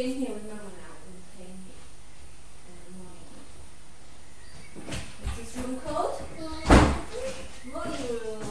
came here with Mama now and came here in the morning. Is this room cold? Morning room.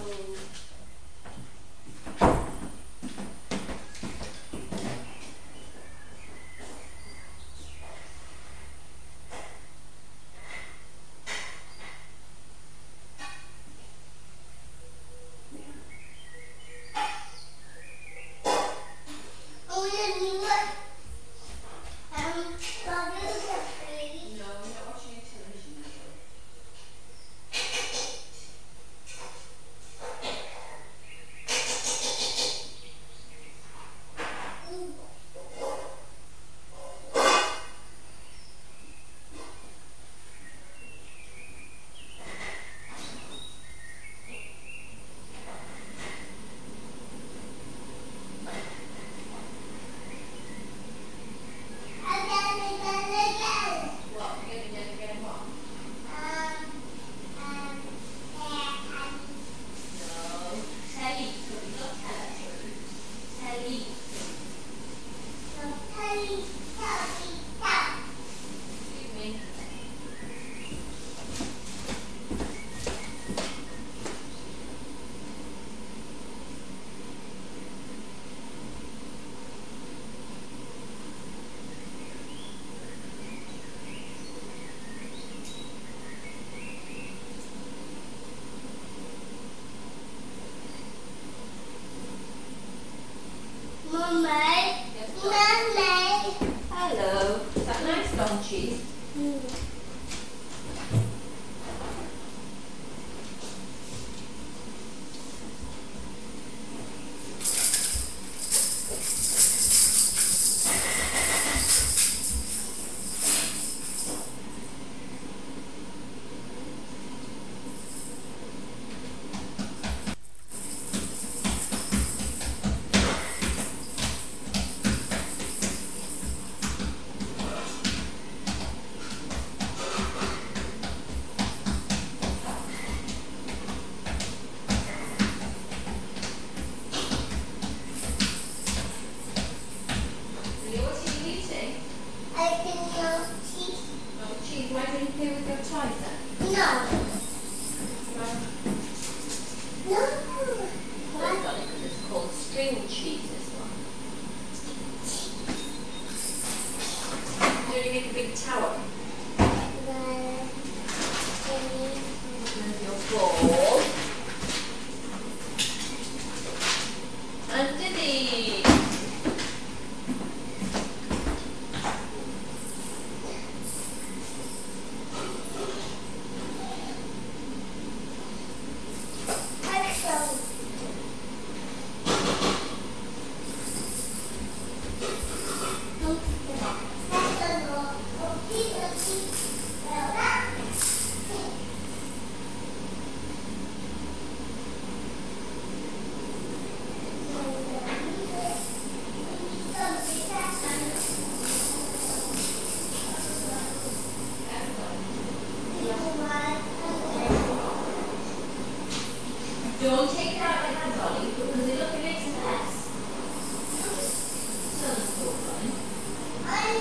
Hello. Is that nice long cheese? Why don't you play with your toys then? No. I've got it because it's called string cheese, this one. Do you make a big tower? With your ball. And Diddy. Don't take it out like that, Dolly, because it look, it makes a mess. So it's cool, Dolly.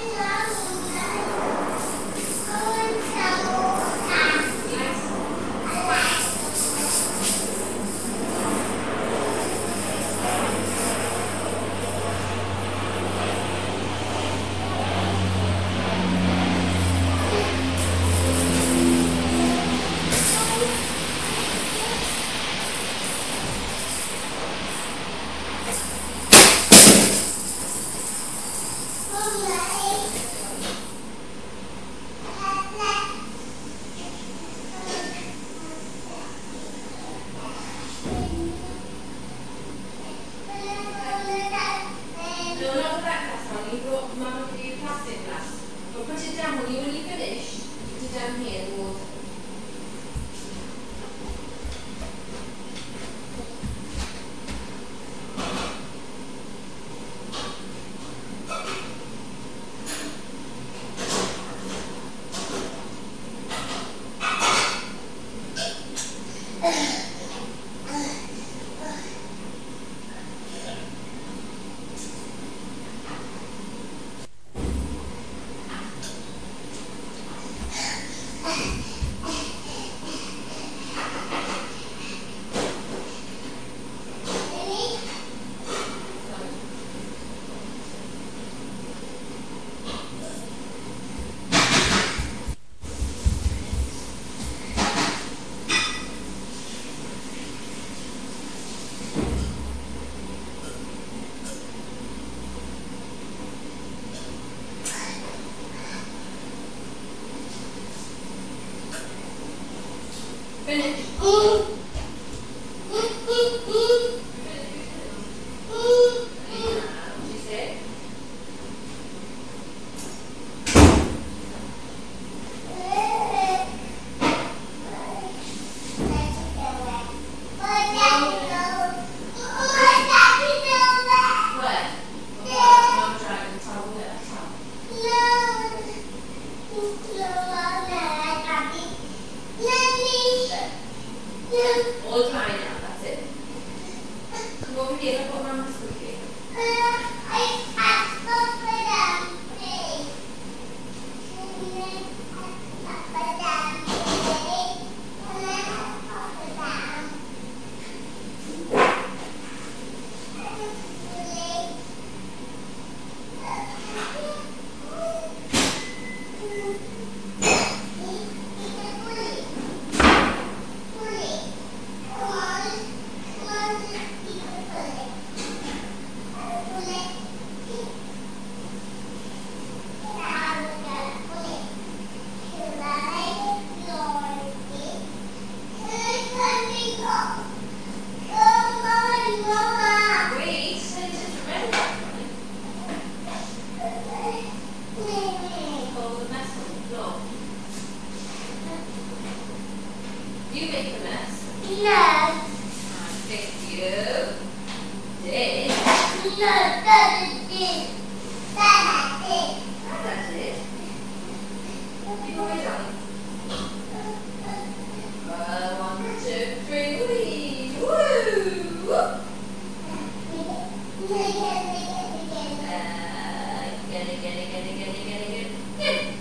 Mama, give you a plastic glass. But put it down when you finish. Put it down here in the water. Over here, look what Mama's cooking. You make the mess. No. Thank you. Did. No, that's it. That's it. That's it. You go way down. 1, 2, 3, whee! Woo! Get.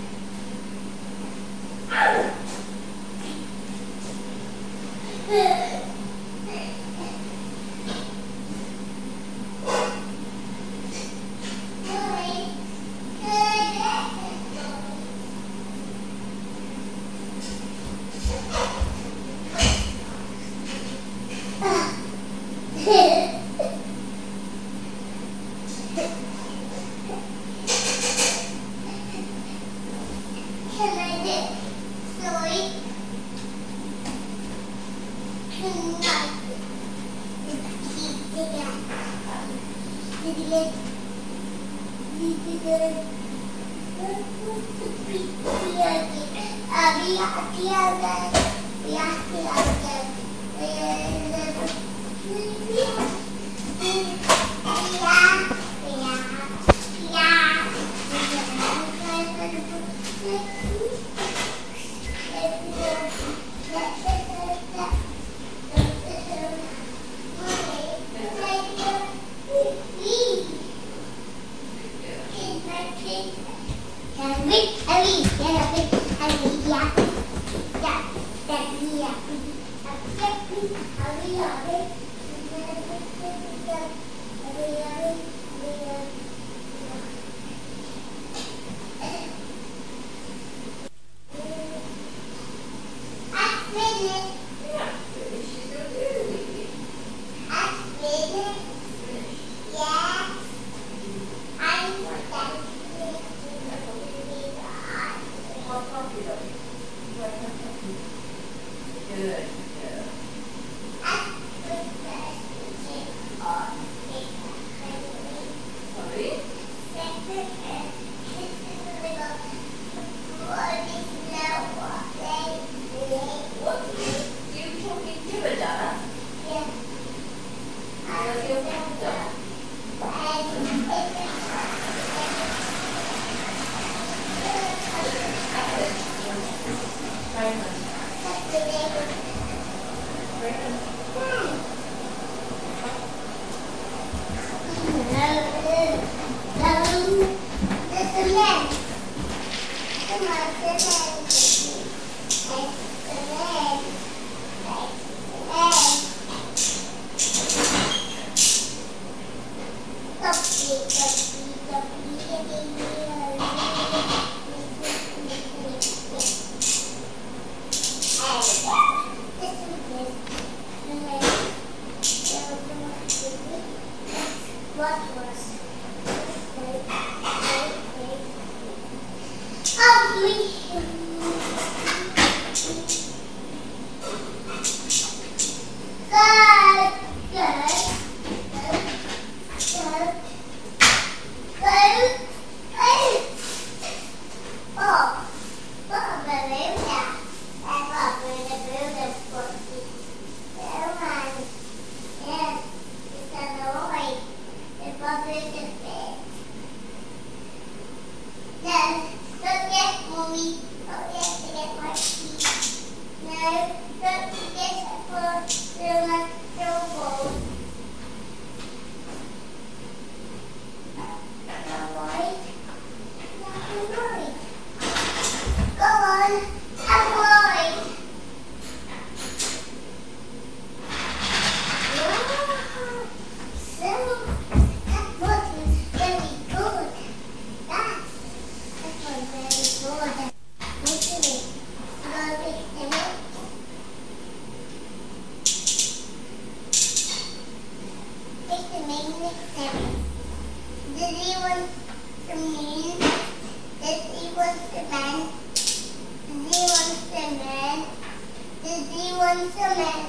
Did he want the mean? Did he want the man? Did he want the man? Did he want the man?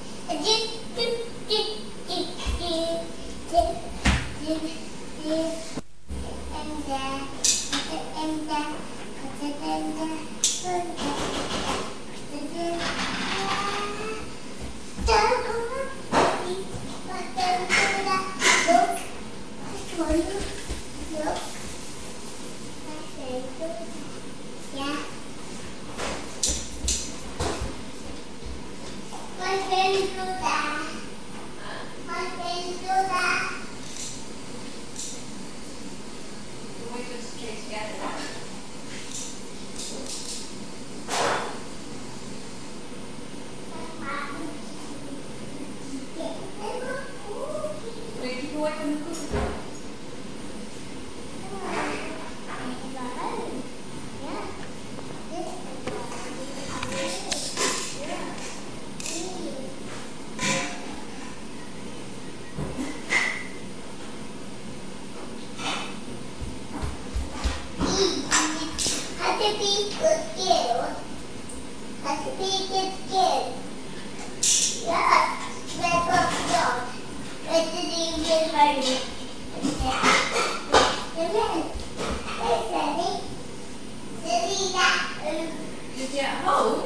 Yeah. My friend do that. My friend do that. We just stay together. Will you keep away from the cookie? Have to be good kid. Have to be good kid. Yeah. Red box dog. Red to the good hurry. Where's Daddy? Daddy, that. Did you at home?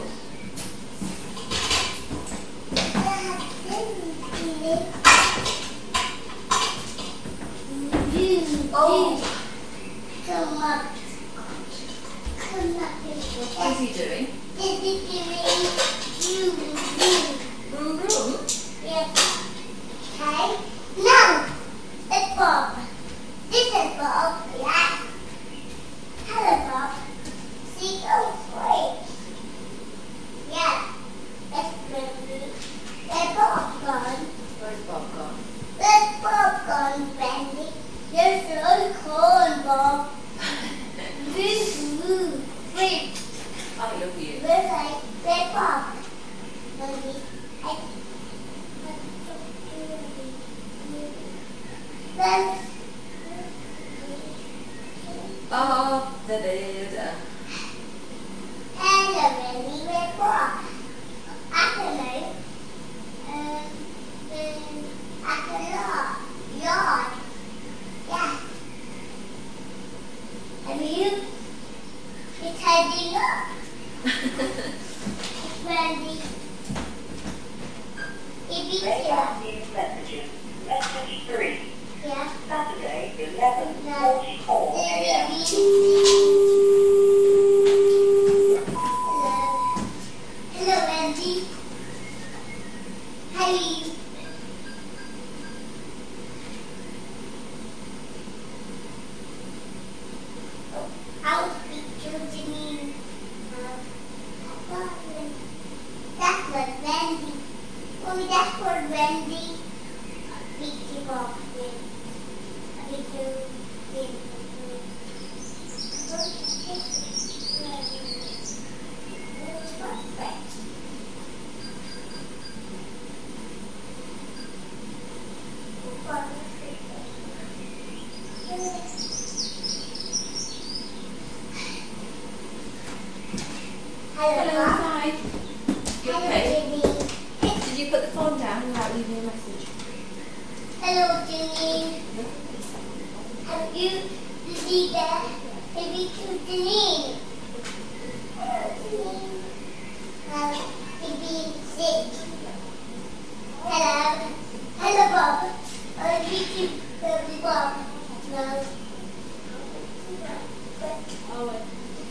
Oh. Come up. Come up. What is he doing? Is he doing you? Vroom vroom? Yes. Okay. No. It's Bob. This is Bob. Yeah. Hello, Bob. See, go straight. Yeah. That's good. That's Bob gone. Where's Bob gone? That's Bob gone, Brandy. You're so cold, Bob. This move. Wait. I love you. Where's Bob? Brandy. Bob the builder. Hello, Brandy. Where's Bob? I don't know. At the yard. Yeah. And you? It's tidying up. Brandy. If you Radar news messages. Message 3. yeah. Saturday, 11:44 a.m. Hello, Wendy. How are you? I'll speak to Janine. That's what Wendy. Mommy, that's what Wendy. Speak to Bob. Hello, hi. You Hello, okay? Janine. Did you put the phone down without leaving a message? Hello, Janine. Have you see that? Have you to Janine? Hello, Janine. Have you sick? Hello. Hello, Bob. Have you to Bob? No. Oh, wait.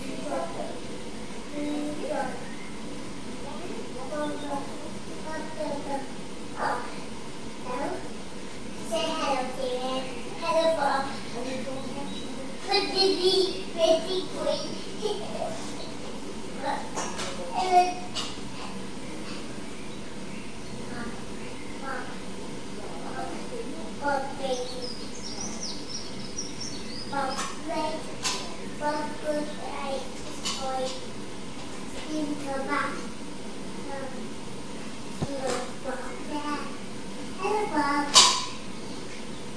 Say hello, David. Hello, Bob. But did we really quick? Bob, baby. Bob, right. Bob, good, right. Boy. Into back. Hello, Bob. Hello, Bob.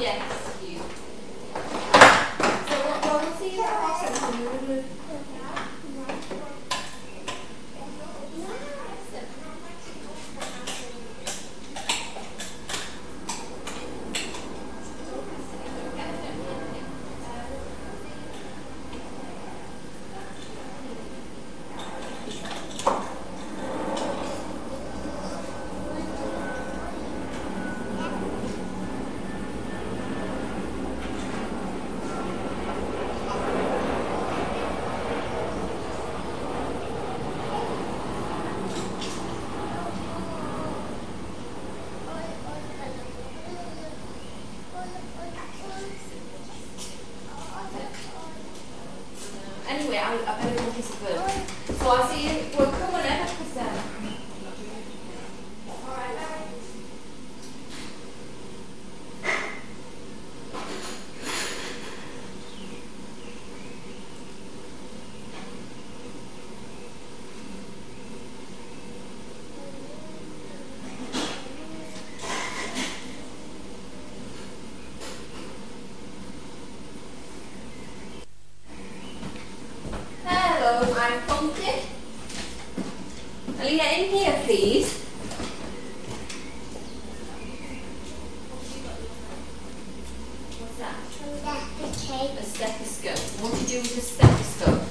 Yes, you. So what will we see that? Anyway, I better go kiss a bird. So I'll see you. Well, come whenever, because alright, bye. Hello, I'm Funky. Aliyah, in here, please. What's that? A stethoscope. What do you do with a stethoscope?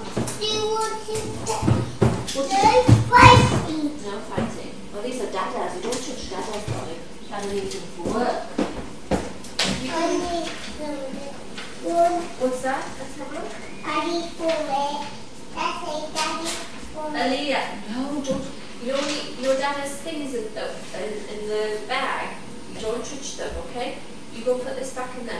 No fighting. Well, these are Dada's. You don't touch Dada's body. Dada needs them for work. What's that? Let's have a look. Aliyah, no, don't. You don't. Your Dada's things in the bag. You don't touch them, okay? You go put this back in there.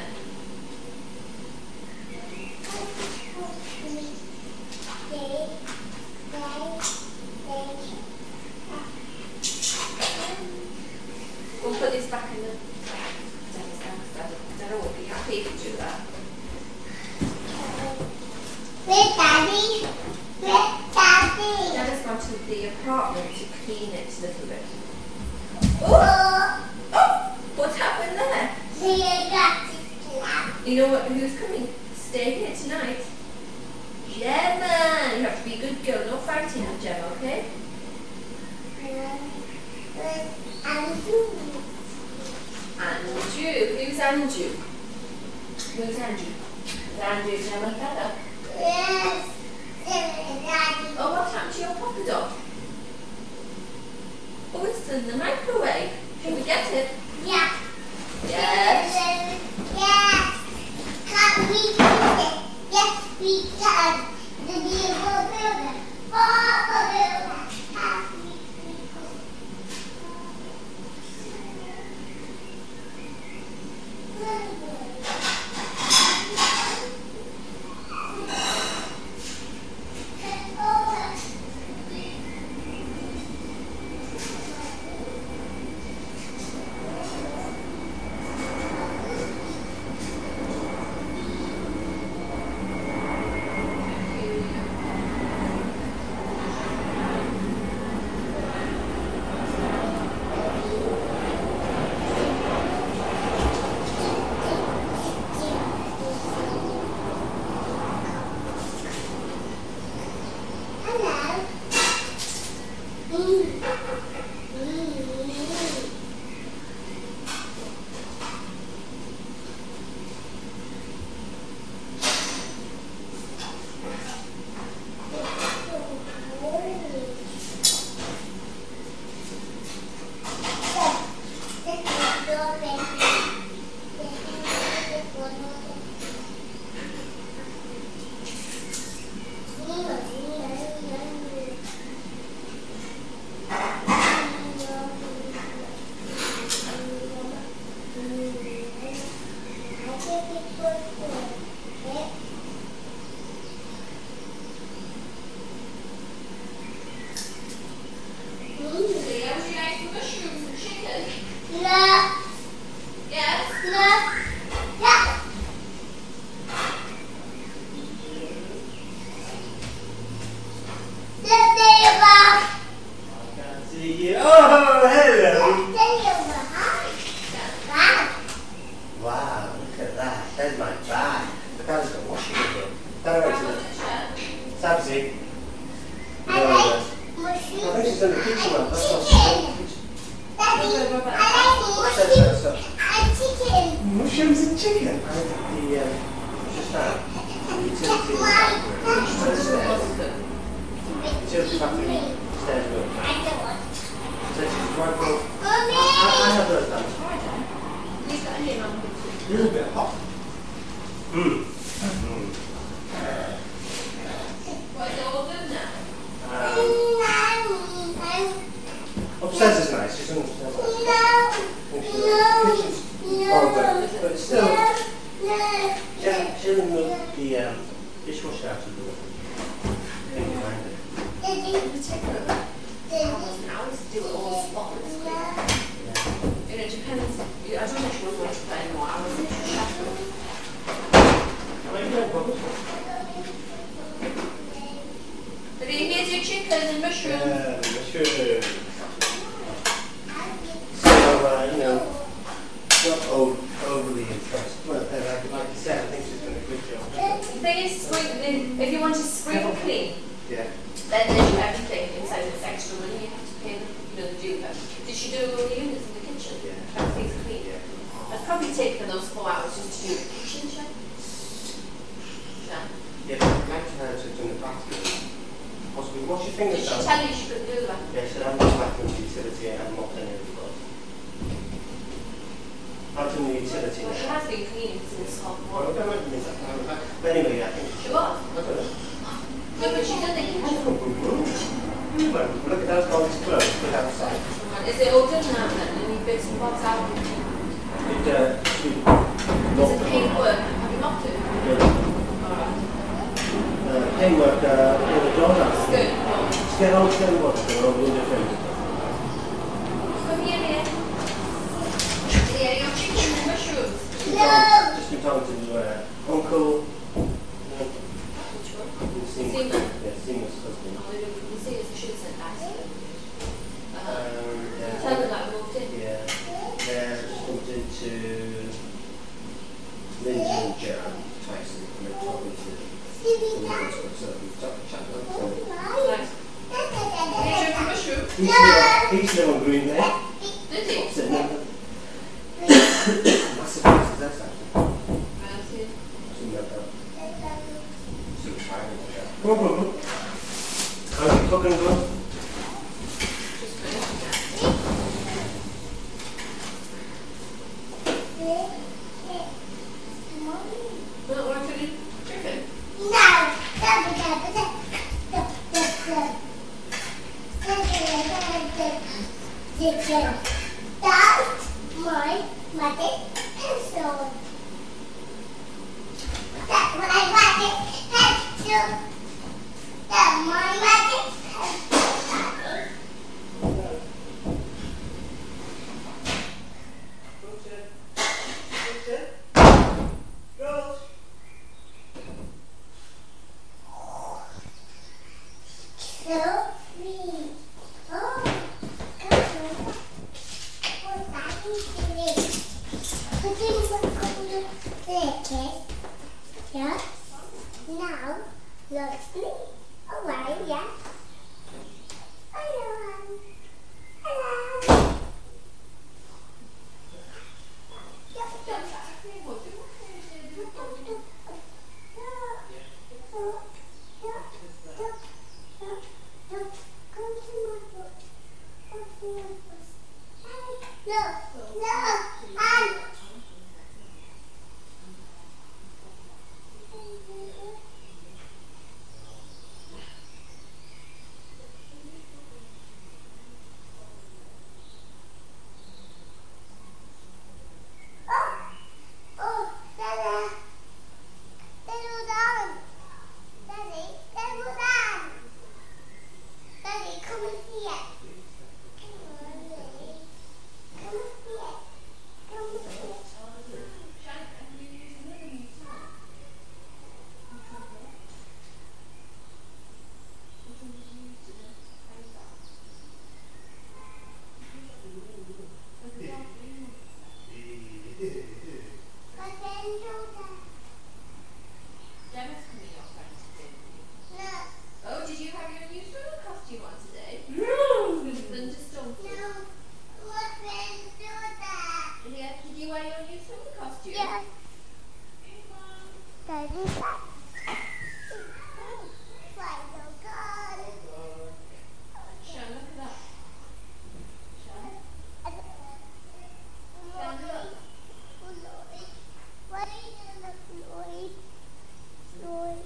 Go put this back in the Dada's bag. Dada won't be happy if you do that. Dada's gone to the apartment to clean it a little bit. Oh! Oh! What happened there? You know what? Who's coming? Stay here tonight. Gemma! You have to be a good girl. No fighting with Gemma, okay? Andrew. Who's Andrew? Who's Andrew? Is Andrew Gemma Feather? Yes. Oh, what happened to your Papa dog? Oh, it's in the microwave. Should we get it? Yeah. Yes. Yes. Can we do it? Yes, we can. The beautiful builder. Papa builder. Oh, hello. Wow. There's my bag. The Dad's got washing again. Dad, wait till Sabzi. I like mushy. I think she's in the kitchen, man. That's not Chicken. Daddy, I like mushy and chicken. mushrooms and chicken. I think the, just that. Utility in the back room. Utility bathroom. Stairs room. I don't want. So she's right for... Mommy! I have those done. Leave that here, Mum. A little bit hot. What, is it all done now? Upstairs is nice. She's in the kitchen's horrible, but it's still... Yeah, she doesn't move the dishwasher out of the way. Behind it. Hours to do it all spotlessly. And it depends. I don't know if she wants to put any more hours into the chef. Well, you don't bother. But here's your chicken and mushrooms. Mushroom. So, you know, not overly impressed. Well, like you said, I think she's done a good job. The thing is, if you want to spring clean, Yeah. then they do everything inside this extra money you have to pay them, you know, the duper. Did she do all the units in the kitchen? Yeah. Everything's clean. Yeah. I'd probably taken those 4 hours just to do the kitchen check. Yeah. Yeah, but I'd like her to do the bathroom. Possibly wash your Did fingers she down. tell you she couldn't do that? Yeah, she said I'm not bathroom utility and I'm not any of the club. I've done the utility Well, she now. has been cleaning since hot Well, I water. don't know if it means that. But anyway, I think She was? I don't know. No, but she did the kitchen. Look at those boxes closed, put outside. Is it all done now then? Any bits and bobs out? Is it paintwork? Have you mopped it? Alright. Paintwork, in the doorknob. It's good. Just get on to what they're all window frames. Come here, dear. Dear, your chicken and mushrooms. Just been talking to Uncle. Which one? Seamus. Seamus. Yeah, Seamus' husband. Oh, you see, it's should have sent that. Yeah. Tell them that I moved in. Yeah. They're just moved into Lindsay and Gerald Tyson, and they're talking to the women's club, so we've chatted about them. Nice. Here's your mushroom. He's still on Green Bay. Did he? Sitting there. Massive houses, that's actually. I see. Something like that. Sort of tiny like that. Come on. How's your cooking going? Just finishing that. Not working in chicken. That's my magic pencil. That's what I magic pencil. That's my magic pencil. Girls. So sweet. Oh, God. What's that doing? Putting the staircase. Yeah. Now, look me. Alright, yeah. Hello. Hello. Yeah, did you wear your new summer costume? Yeah. Daddy's back. Why so good? Sean, look at that. Sean? Sean, look. What are you doing, Lloyd? Lloyd.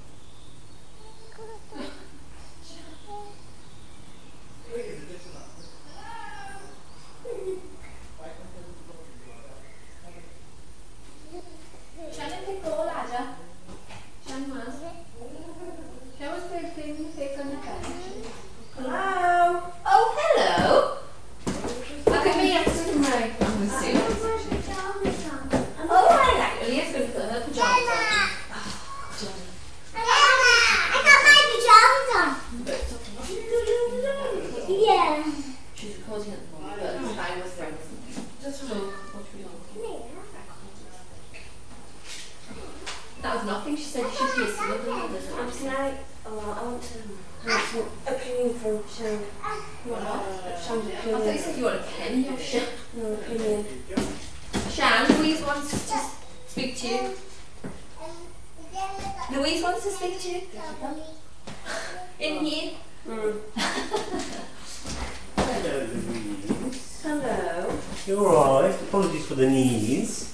Shannon take all Aja. Shannon was. Shannon was very clean take on the pen. Hello. Oh, hello. Look at me, I'm sitting right on the suit. Oh, I like it. Leah's going to put her pajamas on. I got my pajamas on. But it's okay. Yeah. She's recording at the moment, but I was friends. Just look what we want. That was nothing. She said you should hear some of them. Tonight, I want to have some opinion from Sean. You want what? Sean's I thought you opinion. said you want a pen. You're shit. No, opinion. Shan, Louise wants to speak to you. Louise wants to speak to you. In here. Hello, Louise. Hello. You alright? Apologies for the knees.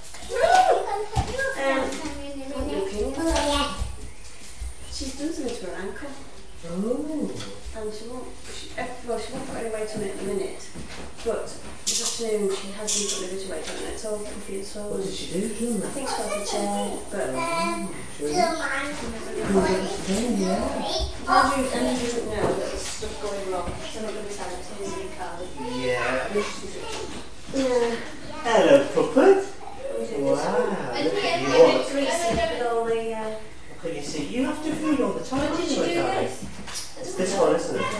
She's done something to her ankle. Oh. And she won't put any weight on it at the minute. But this afternoon she has been putting a bit of weight on it. It's all confused. So What did she do? I think she's got the chair. But Andrew doesn't know that there's stuff going wrong. So I'm not going to tell her to use the card. Yeah. Yeah. Hello, puppet. Wow. And Look here, at you. and What? it's recent. With all the Can you see? You have to feed all the time. When did you do this? It's this one, isn't it?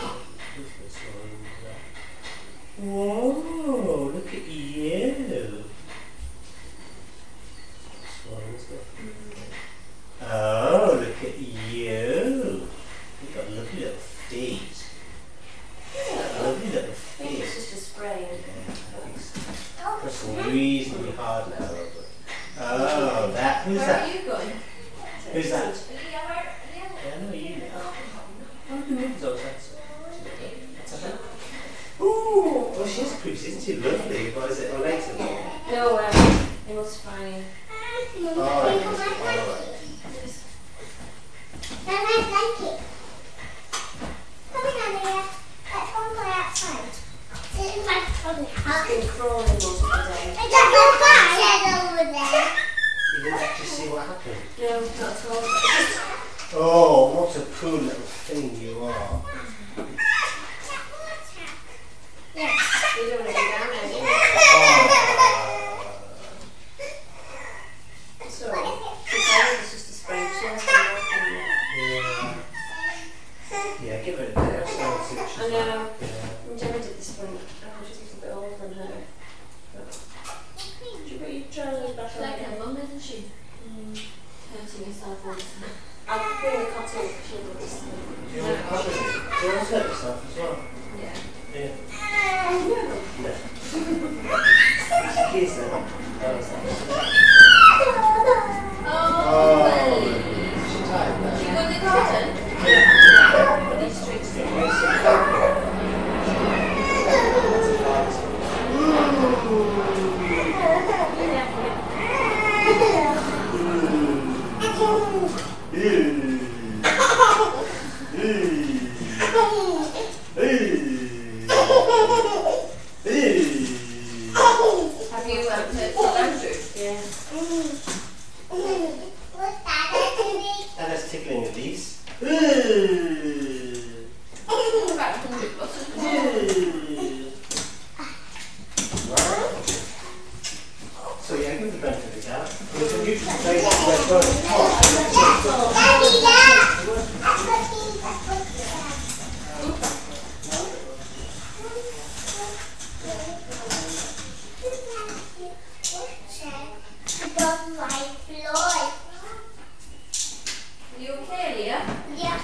Whoa, look at you. This one, isn't it? Oh, look at you. You've got lovely little feet. Lovely little I think feet. it's just a spray. Pressing reasonably hard now. Oh, that. Who's Where that? are you going? Who's that? Leah, where? Leah? Yeah, I know you. Oh, the moves those. That's her. Ooh, well, she's pretty, isn't she? Lovely. What is it? Oh, later. No, it was fine. Alright. I've been crawling most of the day. You didn't actually see what happened. No, not at all. Oh, what a cool little thing you are. You don't want to go down there. So, she said it's just a spray. She has to work on it. Yeah, give it a bit of sound. I know. Gemma did this one. She's a bit older than her. But you put your trousers back on. Like her mum, isn't she? Hurting herself all the time. I'll bring the cotton. She'll do this. Do you want to hurt yourself as well? Yeah. Yeah. No. No. It's a kiss then. Oh, Oh, well. she tired now. You got the cotton? Yeah. Put these strings in. Have you heard from Andrew? Yeah. And that's tickling of these. About 100 plus, isn't it? So yeah, give the benefit of the doubt. Because if you should say that Are you okay, Leah? Yeah.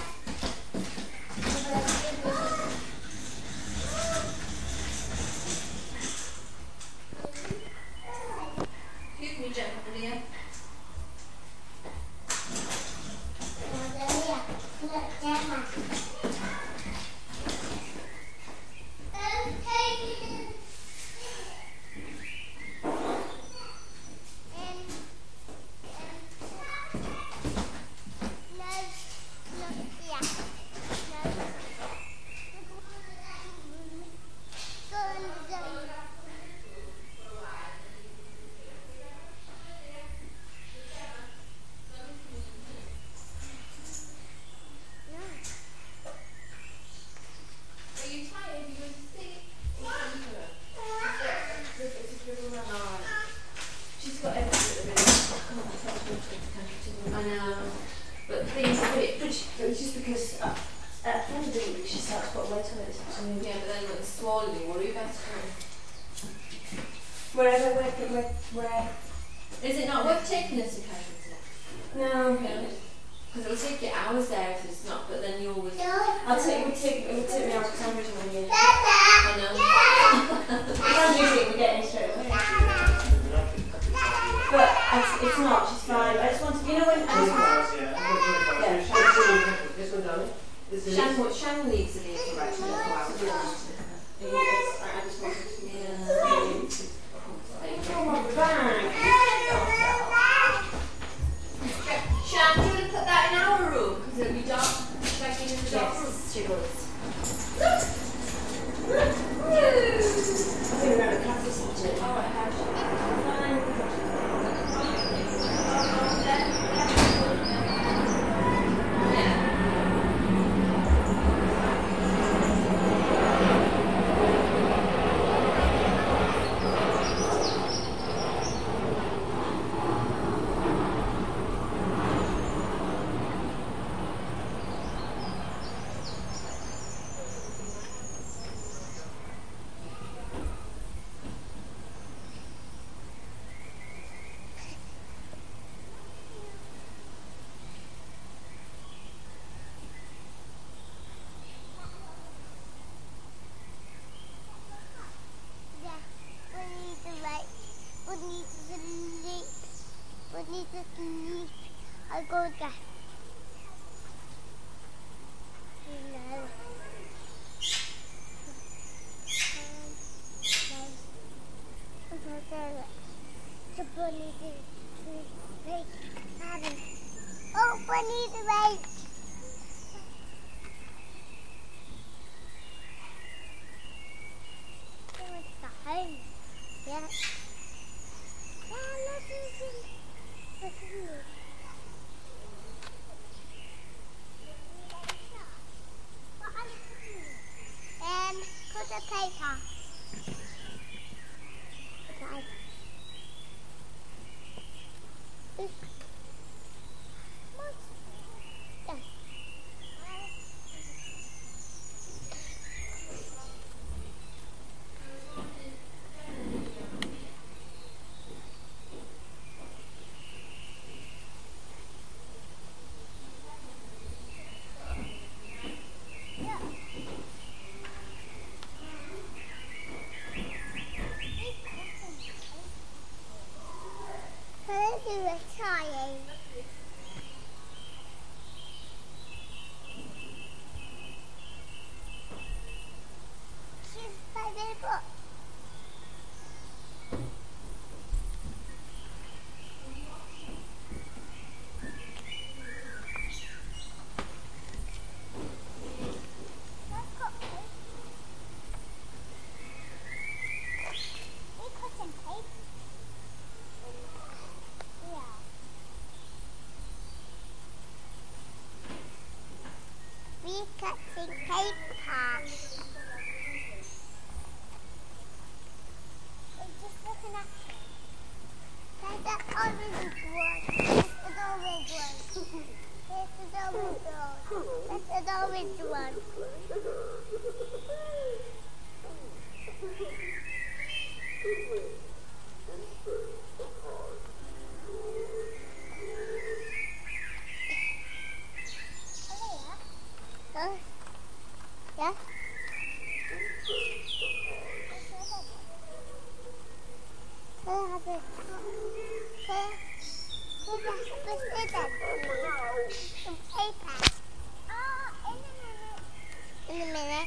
because at the end of the week she starts to put weight on it this afternoon. Yeah, but then when it's swollen, you worry about it. Where Is it not worth taking us to Canada today? no. Because it'll take you hours there if it's not, but then you always... It would take me out of Cambridge one year. I know. That's usually we get in straight away. But it's not, she's fine. I just wanted, you know when Shan leaves the vehicle right for a couple hours. I just wanted to Shan, do you want to put that in our room? Because it'll be dark. Like in the dark room. Yes, she will. Woo! I think we're going to cut this into it. Alright, how's she? I'll go there. The bunny is wait. Oh, bunny is right. Home. Yeah. Put the paper. Okay. Trying. She's by the book. Cutting paper. I'm just looking at it. There's the orange one. There's the orange one. There's the orange one. There's the orange one. Yeah? Some paper. In a minute.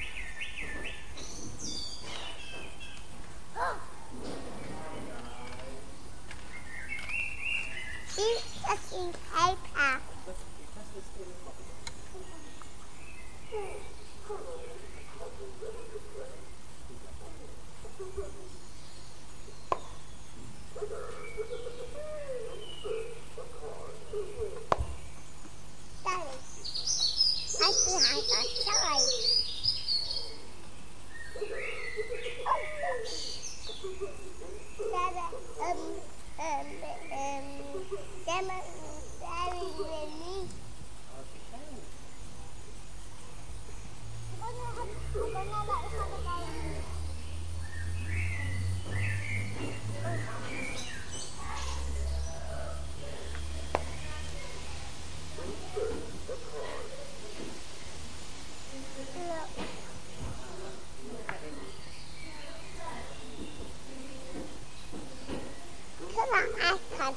She's cutting paper. I see I got time. iPad.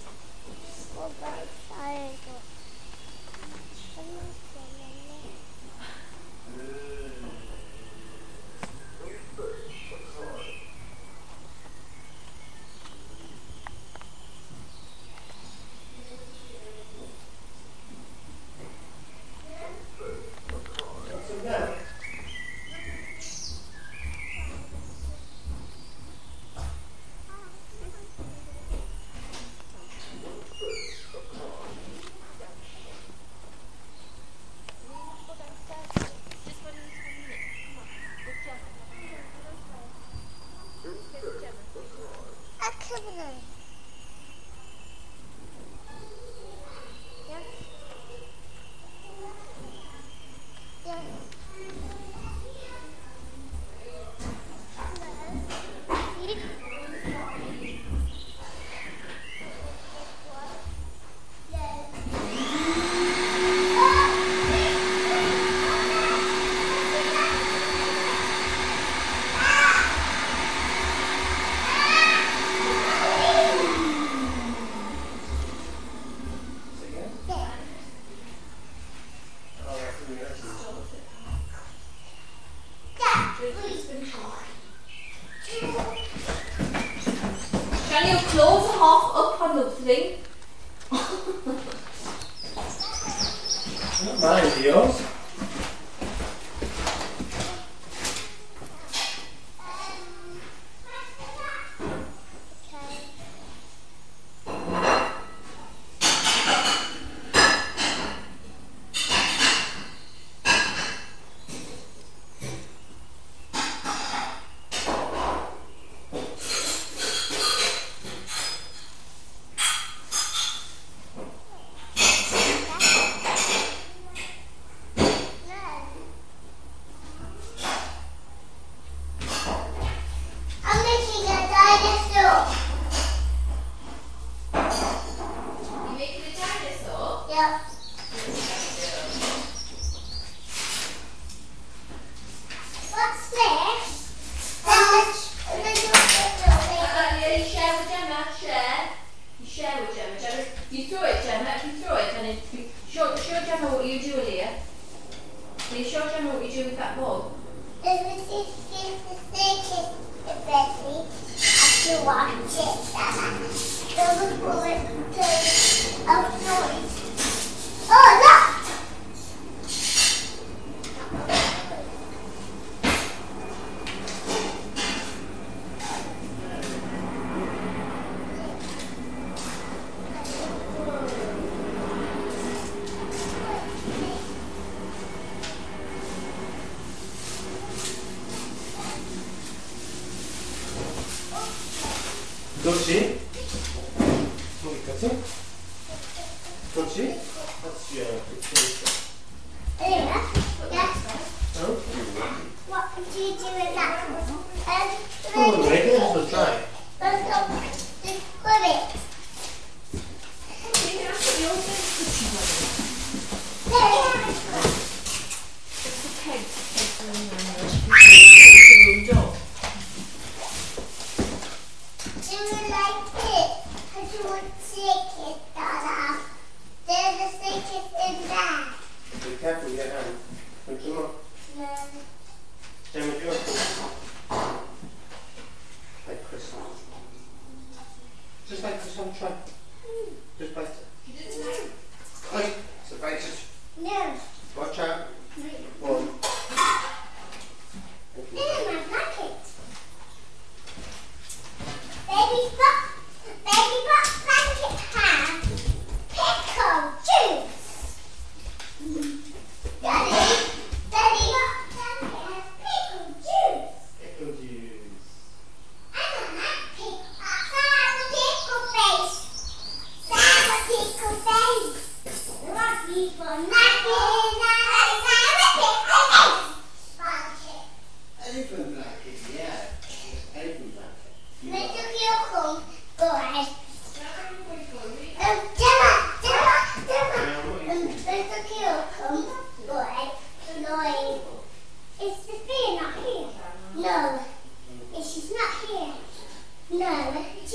Shall your clothes are half up on the thing? Not mine, yours. Dolce? Comunicazione? Dolce? Azione. What do you do with that? Oh, make it a try. Just put it. Do you like it? I do want chicken, Dada. There's a chicken in there. Be careful, you get hand. Thank you, Mom. No. Same with yours. Like Christmas. Just like this one, try. Just bite it. Oi, so bite it. No. Watch out. One. Thank you. I like it. Baby Buck Blanket has pickle juice. Daddy Buck Blanket has pickle juice. Pickle juice. I don't like pickle. Sam, pickle face. Sam, pickle face. Love you for nothing.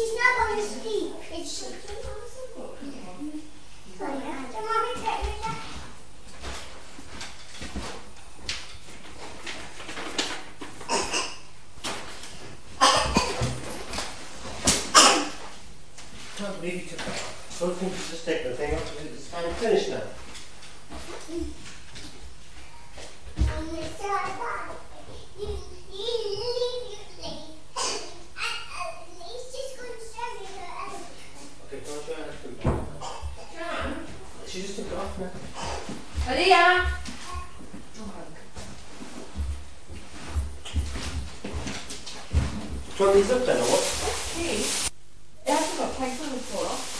She's not on the street. It's sorry, don't want me to take her down. I can't believe you took that off. I don't think you just take the thing off. It's kind of finished now. Okay, go and show her the food. Jan? She just took it off now. Olivia! Do you want these up then, or what? Hey. It hasn't got tags on the floor.